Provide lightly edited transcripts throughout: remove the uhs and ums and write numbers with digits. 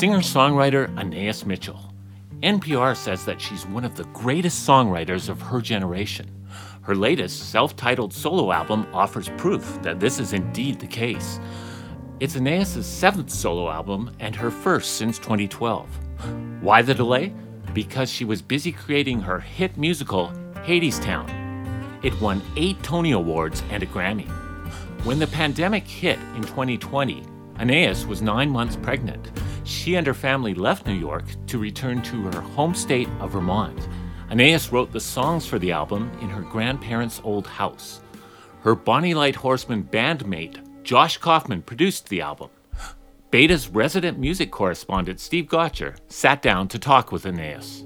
singer-songwriter Anais Mitchell. NPR says that she's one of the greatest songwriters of her generation. Her latest, self-titled solo album offers proof that this is indeed the case. It's Anais' seventh solo album and her first since 2012. Why the delay? Because she was busy creating her hit musical, Hadestown. It won 8 Tony Awards and a Grammy. When the pandemic hit in 2020, Anais was 9 months pregnant. She and her family left New York to return to her home state of Vermont. Anais wrote the songs for the album in her grandparents' old house. Her Bonnie Light Horseman bandmate, Josh Kaufman, produced the album. Beta's resident music correspondent, Steve Gotcher, sat down to talk with Anais.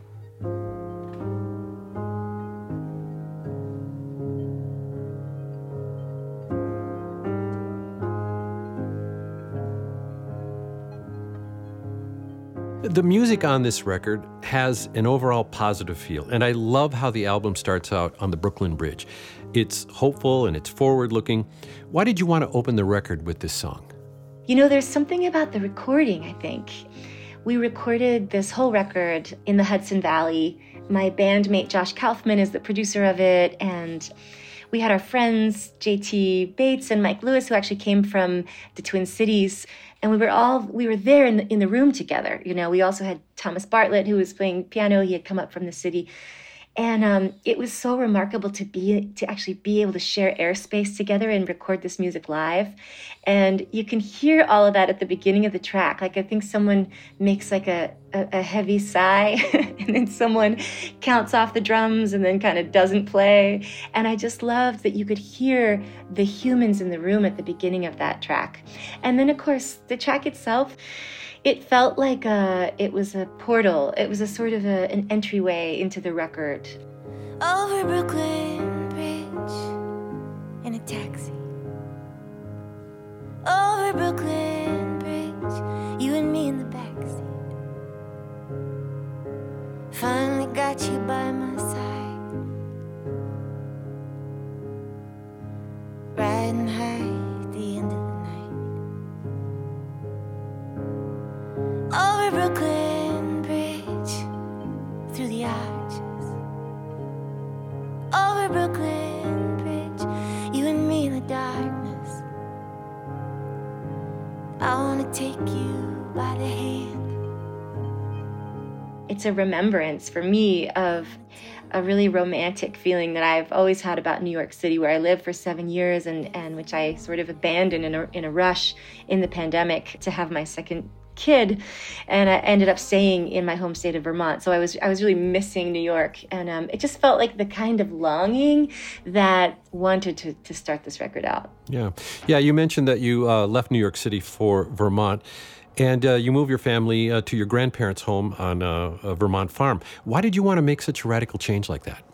The music on this record has an overall positive feel, and I love how the album starts out on the Brooklyn Bridge. It's hopeful and it's forward-looking. Why did you want to open the record with this song? You know, there's something about the recording, I think. We recorded this whole record in the Hudson Valley. My bandmate Josh Kaufman is the producer of it, and we had our friends JT Bates and Mike Lewis, who actually came from the Twin Cities. And we were there in the room together. You know, we also had Thomas Bartlett, who was playing piano. He had come up from the city. And it was so remarkable to actually be able to share airspace together and record this music live. And you can hear all of that at the beginning of the track. Like, I think someone makes like a heavy sigh and then someone counts off the drums and then kind of doesn't play. And I just loved that you could hear the humans in the room at the beginning of that track. And then, of course, the track itself, it felt like it was a portal. It was a sort of an entryway into the record. Over Brooklyn Bridge in a taxi. Over Brooklyn Bridge, you and me in the backseat. Finally got you by my side. Riding high at the end of the night. Over Brooklyn Bridge, through the arches. Over Brooklyn Bridge, you and me in the darkness. I wanna take you by the hand. It's a remembrance for me of a really romantic feeling that I've always had about New York City, where I lived for 7 years and which I sort of abandoned in a rush in the pandemic to have my second kid, and I ended up staying in my home state of Vermont. So I was really missing New York, and it just felt like the kind of longing that wanted to start this record out. Yeah. You mentioned that you left New York City for Vermont, and you moved your family to your grandparents' home on a Vermont farm. Why did you want to make such a radical change like that?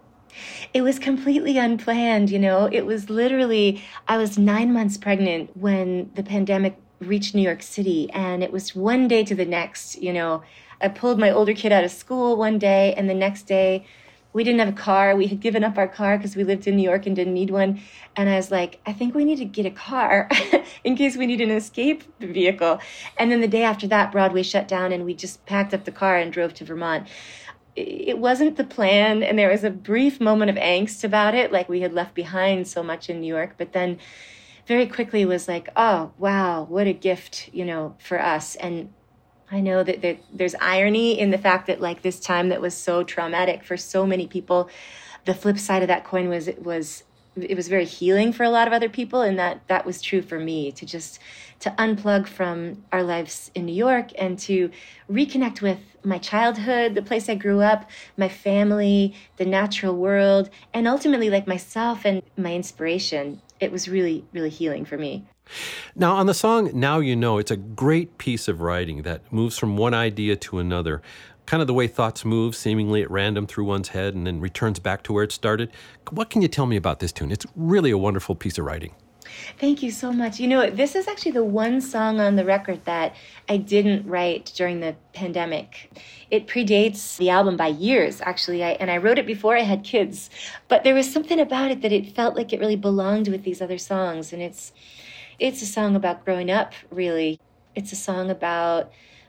It was completely unplanned, you know. It was literally, I was 9 months pregnant when the pandemic reached New York City, and it was one day to the next. You know, I pulled my older kid out of school one day, and the next day we didn't have a car. We had given up our car because we lived in New York and didn't need one. And I was like, I think we need to get a car in case we need an escape vehicle. And then the day after that, Broadway shut down, and we just packed up the car and drove to Vermont. It wasn't the plan, and there was a brief moment of angst about it, like we had left behind so much in New York, but then very quickly was like, oh, wow, what a gift, you know, for us. And I know that there's irony in the fact that, like, this time that was so traumatic for so many people, the flip side of that coin was it was very healing for a lot of other people, and that was true for me, to unplug from our lives in New York and to reconnect with my childhood, the place I grew up, my family, the natural world, and ultimately, like, myself and my inspiration. It was really, really healing for me. Now, on the song Now You Know, it's a great piece of writing that moves from one idea to another, kind of the way thoughts move seemingly at random through one's head and then returns back to where it started. What can you tell me about this tune? It's really a wonderful piece of writing. Thank you so much. You know, this is actually the one song on the record that I didn't write during the pandemic. It predates the album by years, actually, and I wrote it before I had kids. But there was something about it that it felt like it really belonged with these other songs. And it's a song about growing up, really. It's a song about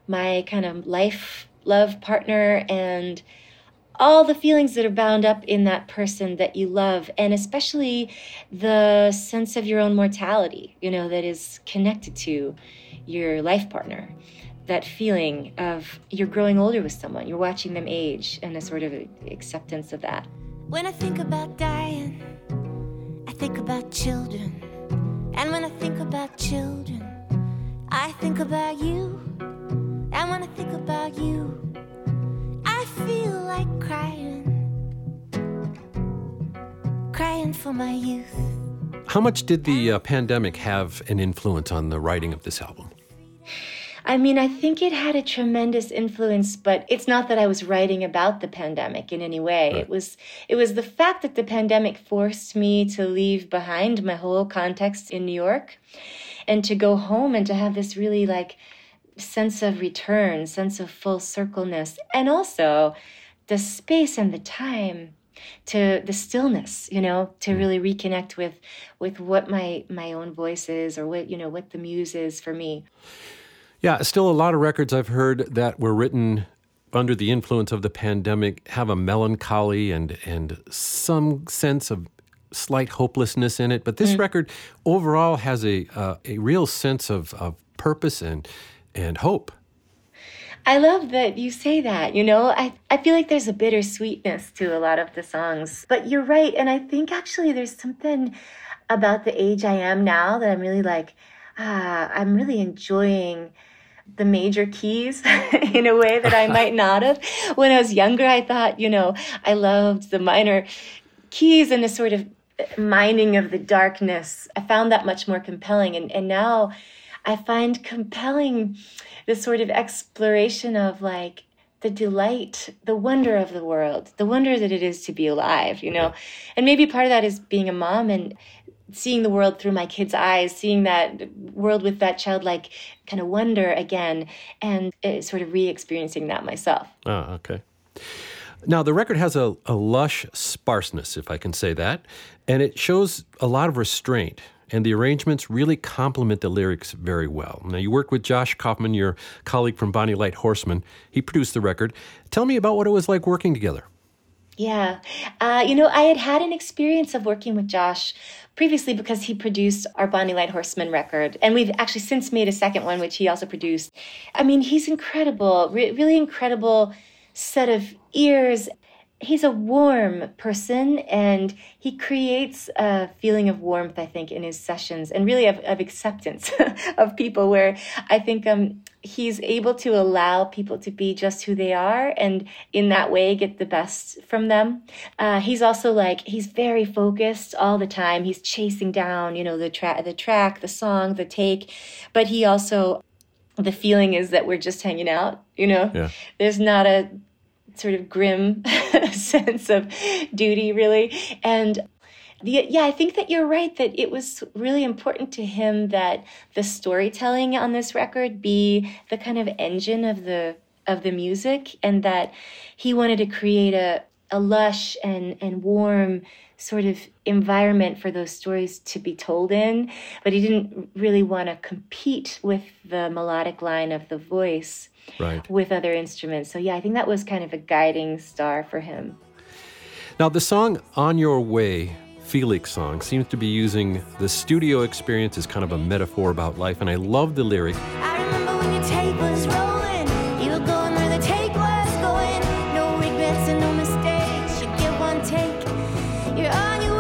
my kind of life love partner, and all the feelings that are bound up in that person that you love, and especially the sense of your own mortality, that is connected to your life partner. That feeling of you're growing older with someone, you're watching them age, and a sort of acceptance of that. When I think about dying, I think about children. And when I think about children, I think about you. And when I think about you, I feel like crying for my youth. How much did the pandemic have an influence on the writing of this album? I mean, I think it had a tremendous influence, but it's not that I was writing about the pandemic in any way. Right. It was the fact that the pandemic forced me to leave behind my whole context in New York and to go home and to have this really sense of return, sense of full circleness, and also the space and the time, to the stillness, to really reconnect with what my own voice is, or what the muse is for me. Yeah, still a lot of records I've heard that were written under the influence of the pandemic have a melancholy and some sense of slight hopelessness in it. But this record overall has a real sense of purpose and hope. I love that you say that, I feel like there's a bittersweetness to a lot of the songs. But you're right, and I think actually there's something about the age I am now that I'm really I'm really enjoying the major keys in a way that I might not have. When I was younger, I thought, I loved the minor keys and the sort of mining of the darkness. I found that much more compelling. And now I find compelling the sort of exploration of the delight, the wonder of the world, the wonder that it is to be alive, And maybe part of that is being a mom and seeing the world through my kids' eyes, seeing that world with that childlike kind of wonder again, and sort of re-experiencing that myself. Oh, okay. Now, the record has a lush sparseness, if I can say that, and it shows a lot of restraint, and the arrangements really complement the lyrics very well. Now, you worked with Josh Kaufman, your colleague from Bonnie Light Horseman. He produced the record. Tell me about what it was like working together. Yeah. I had an experience of working with Josh previously because he produced our Bonnie Light Horseman record. And we've actually since made a second one, which he also produced. I mean, he's incredible, really incredible set of ears. He's a warm person, and he creates a feeling of warmth, I think, in his sessions, and really of acceptance of people, where I think he's able to allow people to be just who they are, and in that way get the best from them. He's also he's very focused all the time. He's chasing down, the track, the song, the take, but he also, the feeling is that we're just hanging out, Yeah. There's not a sort of grim sense of duty, really. And I think that you're right, that it was really important to him that the storytelling on this record be the kind of engine of the music, and that he wanted to create a lush and warm sort of environment for those stories to be told in, but he didn't really want to compete with the melodic line of the voice. Right. With other instruments. So I think that was kind of a guiding star for him. Now, the song On Your Way, Felix song, seems to be using the studio experience as kind of a metaphor about life, and I love the lyric. I remember when your tape was rolling, you were going where the tape was going, no regrets and no mistakes, you get one take, you're on your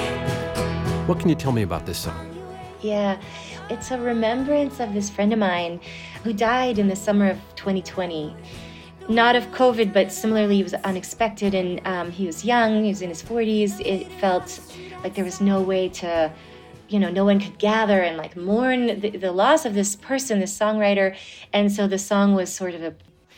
way. What can you tell me about this song? Yeah, it's a remembrance of this friend of mine who died in the summer of 2020. Not of COVID, but similarly, it was unexpected, and he was young, he was in his 40s. It felt like there was no way to, no one could gather and mourn the loss of this person, this songwriter. And so the song was sort of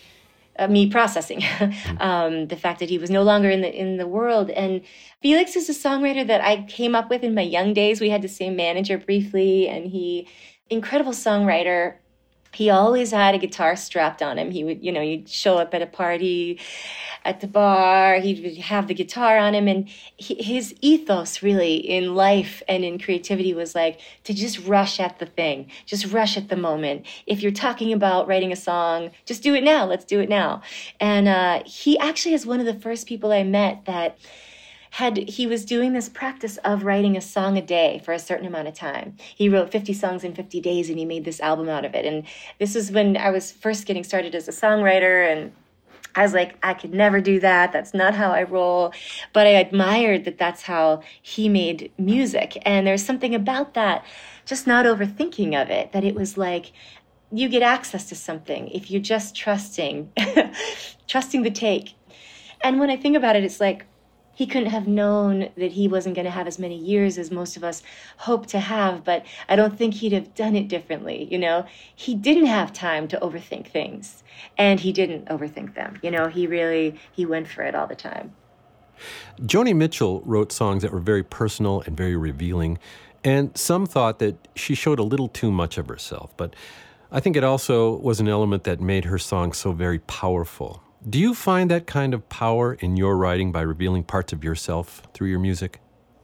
me processing the fact that he was no longer in the world. And Felix is a songwriter that I came up with in my young days. We had the same manager briefly, and incredible songwriter, He always had a guitar strapped on him. He would, you'd show up at a party, at the bar, he would have the guitar on him. And his ethos really in life and in creativity was like to just rush at the thing, just rush at the moment. If you're talking about writing a song, just do it now. Let's do it now. And he actually is one of the first people I met that he was doing this practice of writing a song a day for a certain amount of time. He wrote 50 songs in 50 days and he made this album out of it. And this was when I was first getting started as a songwriter, and I was like, I could never do that. That's not how I roll. But I admired that that's how he made music. And there's something about that, just not overthinking of it, that it was like you get access to something if you're just trusting the take. And when I think about it, it's like, he couldn't have known that he wasn't going to have as many years as most of us hope to have, but I don't think he'd have done it differently, He didn't have time to overthink things, and he didn't overthink them. He went for it all the time. Joni Mitchell wrote songs that were very personal and very revealing, and some thought that she showed a little too much of herself, but I think it also was an element that made her songs so very powerful. Do you find that kind of power in your writing by revealing parts of yourself through your music?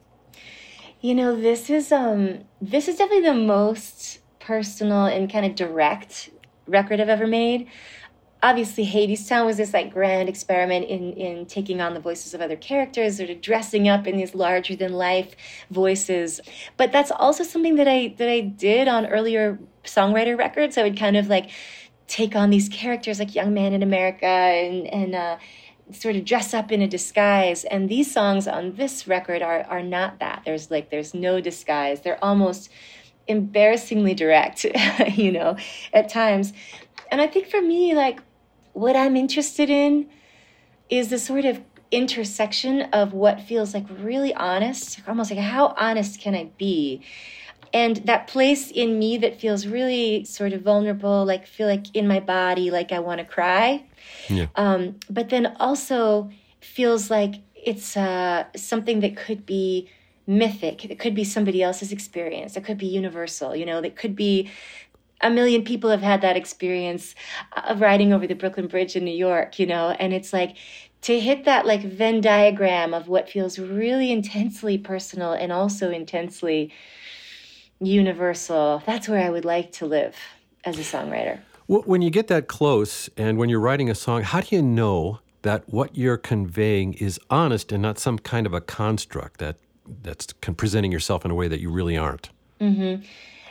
This is definitely the most personal and kind of direct record I've ever made. Obviously, Hadestown was this like grand experiment in taking on the voices of other characters, sort of dressing up in these larger than life voices. But that's also something that I did on earlier songwriter records. I would kind of like take on these characters like Young Man in America and sort of dress up in a disguise. And these songs on this record are not that. There's no disguise. They're almost embarrassingly direct, at times. And I think for me, like, what I'm interested in is the sort of intersection of what feels like really honest, almost like how honest can I be? And that place in me that feels really sort of vulnerable, like feel like in my body, like I want to cry. Yeah. But then also feels like it's something that could be mythic. It could be somebody else's experience. It could be universal, that could be a million people have had that experience of riding over the Brooklyn Bridge in New York, and it's like to hit that like Venn diagram of what feels really intensely personal and also intensely universal. That's where I would like to live as a songwriter. When you get that close and when you're writing a song, how do you know that what you're conveying is honest and not some kind of a construct that's presenting yourself in a way that you really aren't? Mm-hmm.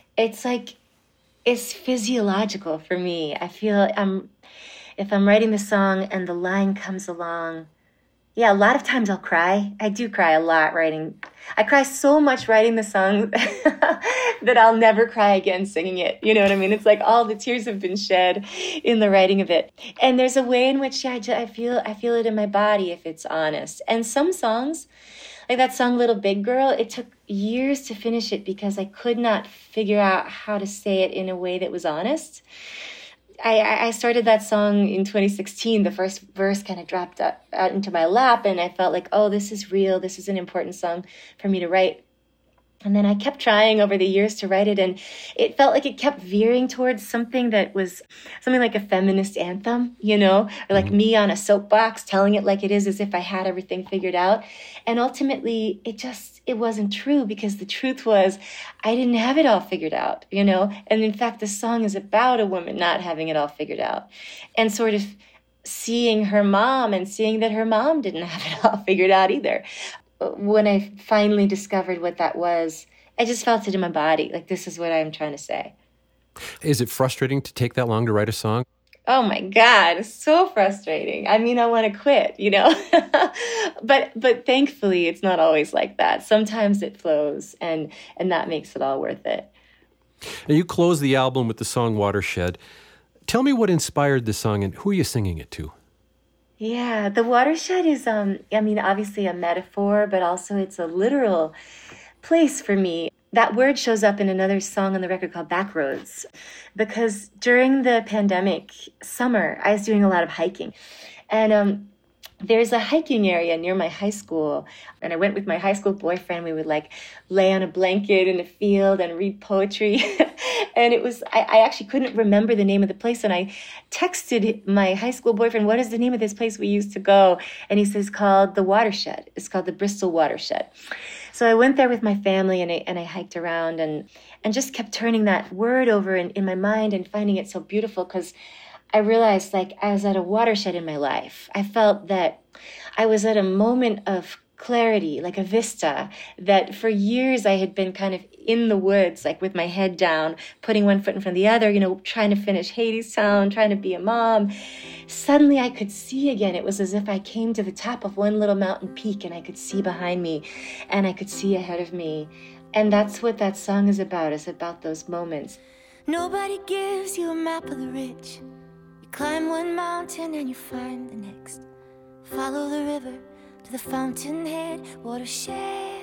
It's physiological for me. I feel if I'm writing the song and the line comes along, yeah, a lot of times I'll cry. I do cry a lot writing. I cry so much writing the song that I'll never cry again singing it. You know what I mean? It's like all the tears have been shed in the writing of it. And there's a way in which I feel it in my body if it's honest. And some songs, like that song Little Big Girl, it took years to finish it because I could not figure out how to say it in a way that was honest. I started that song in 2016. The first verse kind of dropped out into my lap, and I felt like, oh, this is real. This is an important song for me to write. And then I kept trying over the years to write it, and it felt like it kept veering towards something that was something like a feminist anthem, or like me on a soapbox telling it like it is as if I had everything figured out. And ultimately, it wasn't true, because the truth was I didn't have it all figured out, And in fact, the song is about a woman not having it all figured out and sort of seeing her mom and seeing that her mom didn't have it all figured out either. When I finally discovered what that was, I just felt it in my body. Like, this is what I'm trying to say. Is it frustrating to take that long to write a song? Oh my God, it's so frustrating. I mean, I want to quit, but thankfully it's not always like that. Sometimes it flows and that makes it all worth it. And you close the album with the song Watershed. Tell me what inspired the song and who are you singing it to? Yeah, the watershed is, obviously a metaphor, but also it's a literal place for me. That word shows up in another song on the record called Backroads, because during the pandemic summer, I was doing a lot of hiking. And there's a hiking area near my high school, and I went with my high school boyfriend. We would like lay on a blanket in a field and read poetry. And it was, I actually couldn't remember the name of the place. And I texted my high school boyfriend, what is the name of this place we used to go? And he says, called the Watershed. It's called the Bristol Watershed. So I went there with my family, and I hiked around and just kept turning that word over in my mind and finding it so beautiful, because I realized, like, I was at a watershed in my life. I felt that I was at a moment of clarity, like a vista, that for years I had been kind of in the woods, like with my head down, putting one foot in front of the other, you know, trying to finish Hadestown, trying to be a mom. Suddenly I could see again. It was as if I came to the top of one little mountain peak, and I could see behind me, and I could see ahead of me. And that's what that song is about. It's about those moments. Nobody gives you a map of the ridge. Climb one mountain and you find the next. Follow the river to the fountainhead watershed.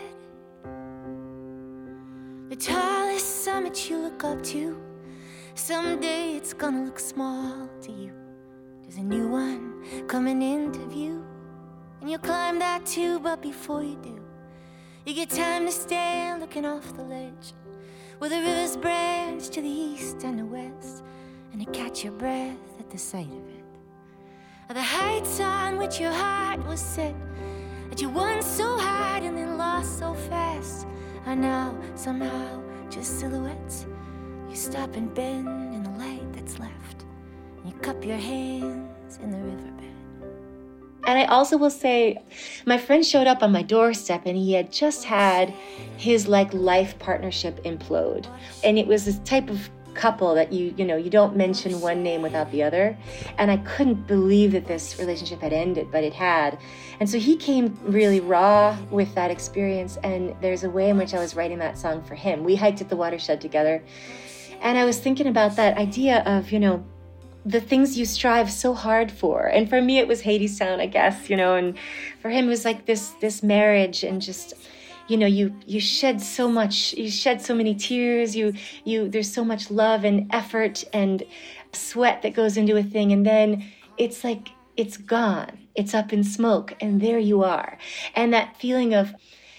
The tallest summit you look up to, someday it's gonna look small to you. There's a new one coming into view, and you'll climb that too, but before you do, you get time to stand looking off the ledge, where the rivers branch to the east and the west, and to catch your breath at the sight of it. The heights on which your heart was set, that you won so hard and then lost so fast, are now somehow just silhouettes. You stop and bend in the light that's left, and you cup your hands in the riverbed. And I also will say, my friend showed up on my doorstep, and he had just had his like life partnership implode. And it was this type of couple that you don't mention one name without the other. And I couldn't believe that this relationship had ended, but it had. And so he came really raw with that experience. And there's a way in which I was writing that song for him. We hiked at the watershed together. And I was thinking about that idea of, the things you strive so hard for. And for me, it was Hadestown, I guess, and for him, it was like this marriage, and just, you shed so much, you shed so many tears, there's so much love and effort and sweat that goes into a thing. And then it's like, it's gone, it's up in smoke, and there you are. And that feeling of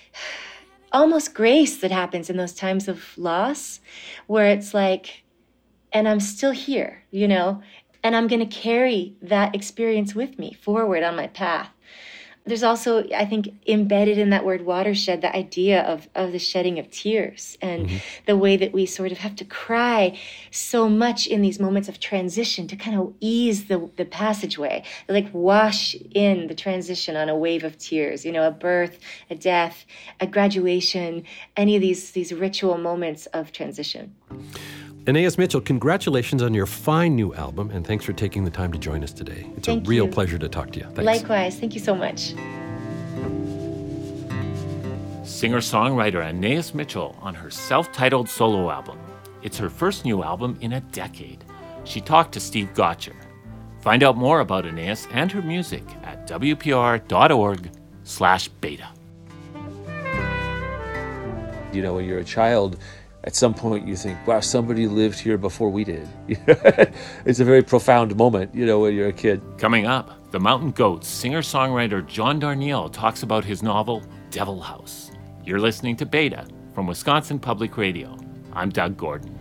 almost grace that happens in those times of loss, where it's like, and I'm still here, and I'm going to carry that experience with me forward on my path. There's also, I think, embedded in that word watershed, the idea of the shedding of tears, and the way that we sort of have to cry so much in these moments of transition to kind of ease the passageway, like wash in the transition on a wave of tears, a birth, a death, a graduation, any of these ritual moments of transition. Anaïs Mitchell, congratulations on your fine new album, and thanks for taking the time to join us today. It's a real pleasure to talk to you. Thanks. Likewise. Thank you so much. Singer-songwriter Anaïs Mitchell on her self-titled solo album. It's her first new album in a decade. She talked to Steve Gotcher. Find out more about Anaïs and her music at wpr.org/beta. When you're a child, at some point you think, wow, somebody lived here before we did. It's a very profound moment, when you're a kid. Coming up, the Mountain Goats singer-songwriter John Darnielle talks about his novel, Devil House. You're listening to Beta from Wisconsin Public Radio. I'm Doug Gordon.